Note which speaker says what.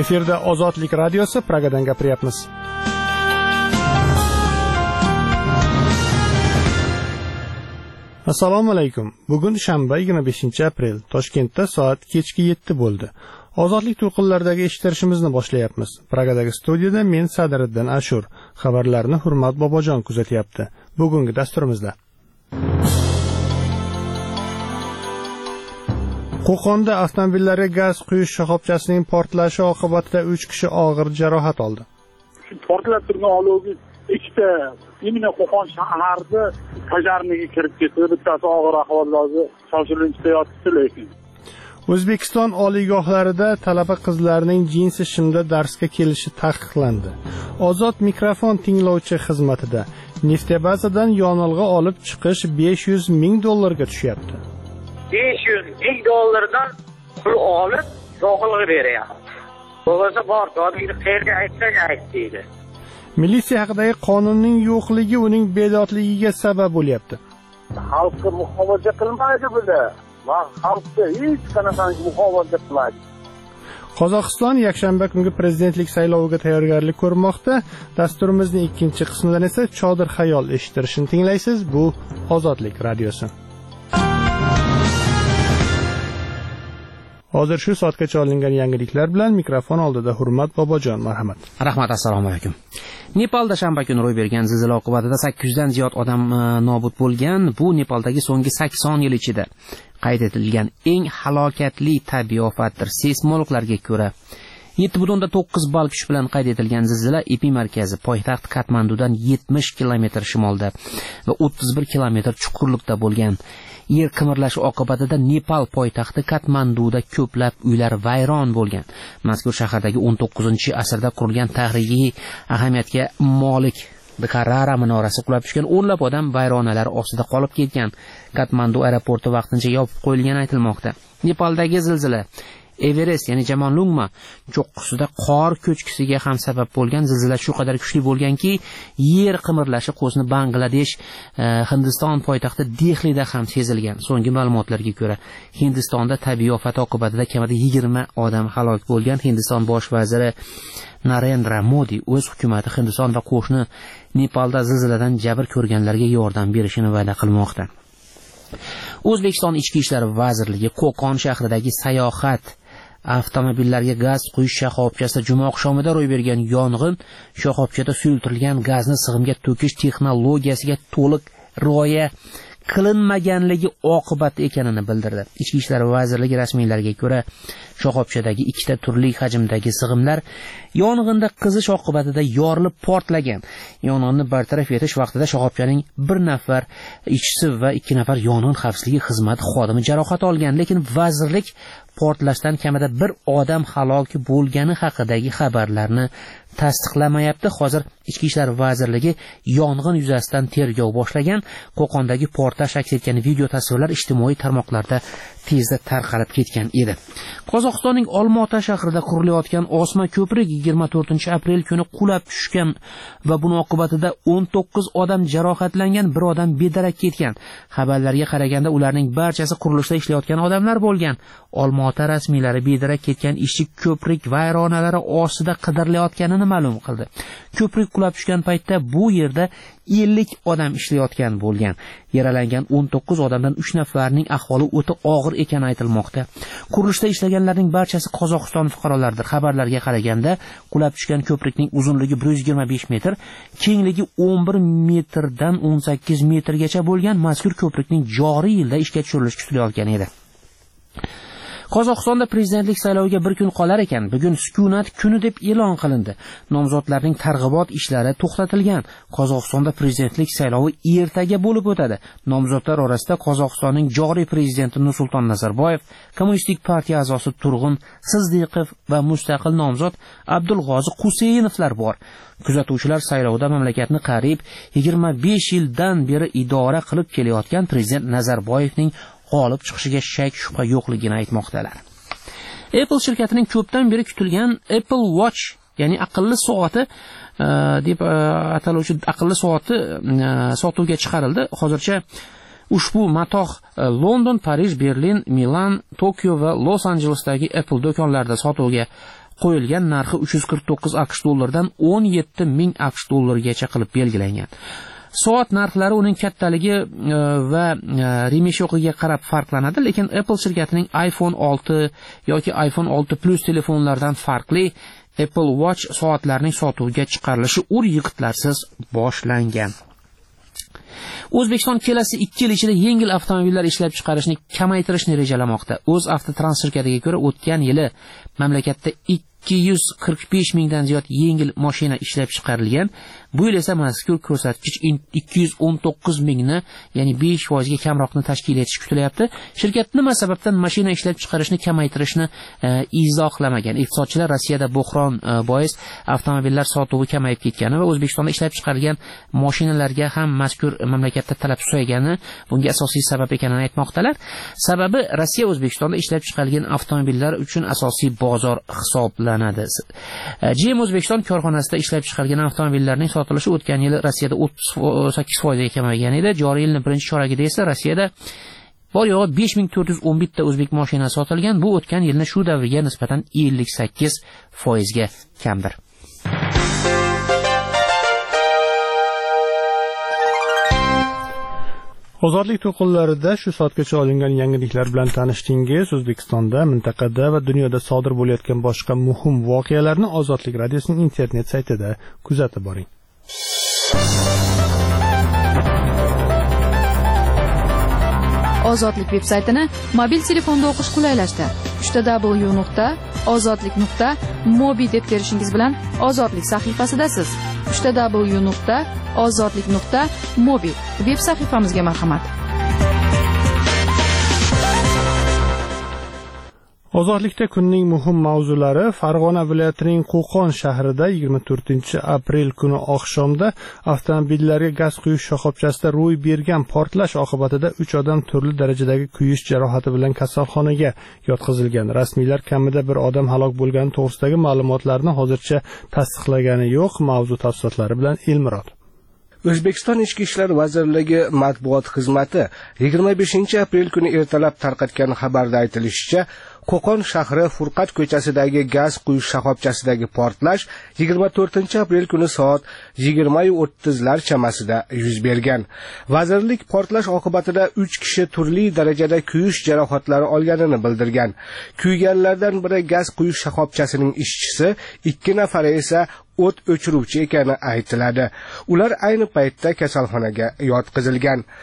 Speaker 1: Efirda Ozodlik radiosi, Pragadan gapiryapmiz. Assalomu alaykum. Bugun shanba 25-aprel. Toshkentda soat kechki 7 bo'ldi. Ozodlik to'lqinlaridagi eshittirishimizni boshlayapmiz. Pragadagi studiyada men Sadiriddin Ashur. Xabarlarni Hurmat Bobojon kuzatyapti. Bugungi dasturimizda Qo'qonda avtomobillarga gaz quyish shoxobchasining portlashi oqibatida 3 kishi og'ir jarohat oldi.
Speaker 2: Portlab turgan olovga ikkita imino Qo'qon shahrida pojarniga kirib ketdi. Bittasi og'ir ahvolda shoshilinchda yotibdi lekin.
Speaker 1: O'zbekiston oliygohlarida talaba qizlarning jinsi shimda darsga kelishi taqiqlandi. Ozod mikrofon tinglovchi xizmatida neftabazadan yonilg'i olib chiqish $500,000 ga tushyapti.
Speaker 3: $500,000 pul olib yonilg'i beryapti. Bo'lmasa bor, odamga qayerga aytsak aytdi.
Speaker 1: Militsiya haqidagi qonunning yo'qligi uning bedodligiga sabab bo'lyapti.
Speaker 2: Xalqqa muhofaza qilmaydi bular. Va xalqqa hech qanaqangi muhofaza qilmaydi.
Speaker 1: Qozog'iston yakshanba kungi prezidentlik sayloviga tayyorgarlik ko'rmoqda. Dasturimizning ikkinchi qismidan esa chodir xayol eshittirishni tinglaysiz. Bu Ozodlik radiosi. Hozir shu soatgacha olingan yangiliklar bilan mikrofon oldida Hurmat Bobojon, marhamat.
Speaker 4: Rahmat, assalomu alaykum. Nepalda shanba kuni ro'y bergan zilzila oqibatida 800 dan ziyod odam nobud bo'lgan. Bu Nepaldagi so'nggi 80 yil ichida qayd etilgan eng halokatli tabiiy ofatdir. Seysmologlarga ko'ra 7.9 ball kuch bilan qayd etilgan zilzila epimarkazi poytaxt Katmandudan 70 kilometr shimolda va 31 kilometr chuqurlikda bo'lgan. Yer qimirlashi oqibatida Nepal poytaxti Katmanduda ko'plab uylar vayron bo'lgan. Mazkur shahardagi 19-asrda qurilgan tarixiy ahamiyatga molik Karara minorasi qulab tushgan, o'nlab odam vayronalar ostida qolib ketgan. Katmandu aeroporti vaqtincha yopib qo'yilgani aytilmoqda. Nepaldagi zilzila Everest, ya'ni Jamonlungma cho'qqisida qor ko'chkisiga ham sabab bo'lgan. Zilzila shu qadar kuchli bo'lganki, yer qimirlashi qo'sni Bangladesh, Hindiston poytaxti Dehlida ham sezilgan. So'nggi ma'lumotlarga ko'ra, Hindistonda tabiiy ofat oqibatida kamida 20 odam halok bo'lgan. Hindiston bosh vaziri Narendra Modi o'z hukumati Hindiston va qo'shni Nepalda zilziladan jabr ko'rganlarga yordam berishini va'da qilmoqda. O'zbekiston Ichki ishlar vazirligi Qo'qon shahridagi sayohat avtomobillarga gaz quyish shoxobchasida juma oqshomida ro'y bergan yong'in shoxobchada suyultirilgan gazni sig'imga to'kish texnologiyasiga to'liq rioya qilinmaganligi oqibati ekanini bildirdi. Ichki ishlar vazirligi rasmiylariga ko'ra, shoxobchadagi ikkita turli hajmdagi sig'imlar yong'inda qizish oqibatida yorilib portlagan. Yong'inni bartaraf etish vaqtida shoxobchaning 1 nafar ishchisi va 2 nafar yong'in xavfsizligi xizmati xodimi jarohat olgan, lekin vazirlik portlashdan kamida 1 odam halok bo'lgani haqidagi xabarlarni tasdiqlamayapti. Hozir Ichki ishlar vazirligi yong'in yuzasidan tergov boshlagan. Qo'qondagi portlash aks etgan video tasvirlar ijtimoiy tarmoqlarda tezda tarqalib ketgan edi. Qozog'istonning Olmaota shahrida qurilayotgan osma ko'prik 24-aprel kuni qulab tushgan va buning oqibatida 19 odam jarohatlangan, 1 odam bedarak ketgan. Xabarlarga qaraganda ularning barchasi qurilishda ishlayotgan odamlar bo'lgan. Olmaota rasmiylari bedarak ketgan ishchi ko'prik vayronalari ostida qidirilayotganini ma'lum qildi. Ko'prik qulab tushgan paytda bu yerda 50 odam ishlayotgan bo'lgan. Yaralangan 19 odamdan 3 nafarining ahvoli o'ta og'ir ekani aytilmoqda. Qurilishda ishlaganlarning barchasi Qozog'iston fuqarolaridir. Xabarlarga qaraganda, qulab tushgan ko'prikning uzunligi 125 metr, kengligi 11 metrdan 18 metrgacha bo'lgan. Mazkur ko'prikning joriy yilda ishga tushirilishi kutilayotgan edi. Qozog'istonda prezidentlik sayloviga 1 kun qolar ekan, bugun sukunat kuni deb e'lon qilindi. Nomzodlarning targ'ibot ishlari to'xtatilgan. Qozog'istonda prezidentlik saylovi ertaga bo'lib o'tadi. Nomzodlar orasida Qozog'istonning joriy prezidenti Nursulton Nazarboyev, Kommunistik partiya a'zosi Turg'un Sizdiqov va mustaqil nomzod Abdulg'ozi Quseynovlar bor. Kuzatuvchilar saylovda mamlakatni qariyb 25 yildan beri idora qilib kelayotgan prezident Nazarboyevning g'olib chiqishiga shak shubha yo'qligini aytmoqdalar. Apple shirkatining ko'pdan beri kutilgan Apple Watch, ya'ni aqlli soati deb ataluvchi aqlli soati sotuvga chiqarildi. Hozircha ushbu matoh London, Parij, Berlin, Milan, Tokio va Los-Anjelesdagi Apple do'konlarida sotuvga qo'yilgan narxi 349 AQSh dollaridan 17 ming AQSh dollarigacha qilib belgilangan. Soat narxlari uning kattaligi va remeshyoqiga qarab farqlanadi, lekin Apple shirkatining iPhone 6 yoki iPhone 6 Plus telefonlaridan farqli Apple Watch soatlarining sotuvga chiqarilishi ur-yiqitlarsiz boshlangan. O'zbekiston kelasi 2 yil ichida yengil avtomobillar ishlab chiqarishni kamaytirishni rejalamoqda. O'zavtotrans shirkatiga ko'ra, o'tgan yili mamlakatda 245 mingdan ziyod yengil mashina ishlab chiqarilgan. Bu yil esa mazkur ko'rsatkich 219 mingni, ya'ni 5% ga kamroqni tashkil etishi kutilyapti. Shirkat nima sababdan mashina ishlab chiqarishni kamaytirishni izohlamagan. Iqtisodchilar Rossiyada bo'hron bois avtomobillar sotuvi kamayib ketgani va O'zbekistonda ishlab chiqarilgan mashinalarga ham mazkur mamlakatda talab susaygani bunga asosiy sabab ekanini aytmoqdalar. Sababi Rossiya O'zbekistonda ishlab chiqarilgan avtomobillar uchun asosiy bozor hisoblanadi. GM O'zbekiston korxonasida ishlab chiqarilgan avtomobillarning sotilishi o'tgan yili Rossiyada 38% ga kamaygan edi. Joriy yilning birinchi choragida esa Rossiyada bor yo'g'i 5411 ta o'zbek mashinasi sotilgan. Bu o'tgan yilning shu davriga nisbatan 58% ga kamdir.
Speaker 1: Ozodlik to'lqinlarida shu soatgacha olingan yangiliklar bilan tanishdingiz. O'zbekistonda, mintaqada va dunyoda sodir bo'layotgan boshqa muhim voqealarni Ozodlik radiosining internet saytida kuzatib boring.
Speaker 5: Ozodlik veb-saytini mobil telefonda o'qish qulaylashdi. www.ozodlik.mobi deb terishingiz bilan Ozodlik sahifasidasiz. www.ozodlik.mobi veb sahifamizga marhamat.
Speaker 1: Ozodlikda kunning muhim mavzulari: Farg'ona viloyatining Qo'qon shahrida 24-aprel kuni oqshomda avtomobillarga gaz quyish shoxobchasida ro'y bergan portlash oqibatida 3 odam turli darajadagi kuyish jarohati bilan kasalxonaga yotqizilgan. Rasmiylar kamida bir odam halok bo'lgani to'g'risidagi ma'lumotlarni hozircha tasdiqlagani yo'q. Mavzu tafsilotlari bilan Elmurod.
Speaker 6: O'zbekiston Ichki ishlar vazirligi matbuot xizmati 25-aprel kuni ertalab tarqatgan xabarda aytilishicha, Qo'qon shahri Furqat ko'chasidagi gaz quyish shoxobchasidagi portlash 24-aprel kuni soat 20:30lar chamasida yuz bergan. Vazirlik portlash oqibatida 3 kishi turli darajada kuyish jarohatlari olganini bildirgan. Kuyganlardan biri gaz quyish shoxobchasining ishchisi, 2 nafari esa o't o'chiruvchi ekani aytiladi. Ular ayni paytda kasalxonaga yotqizilgan.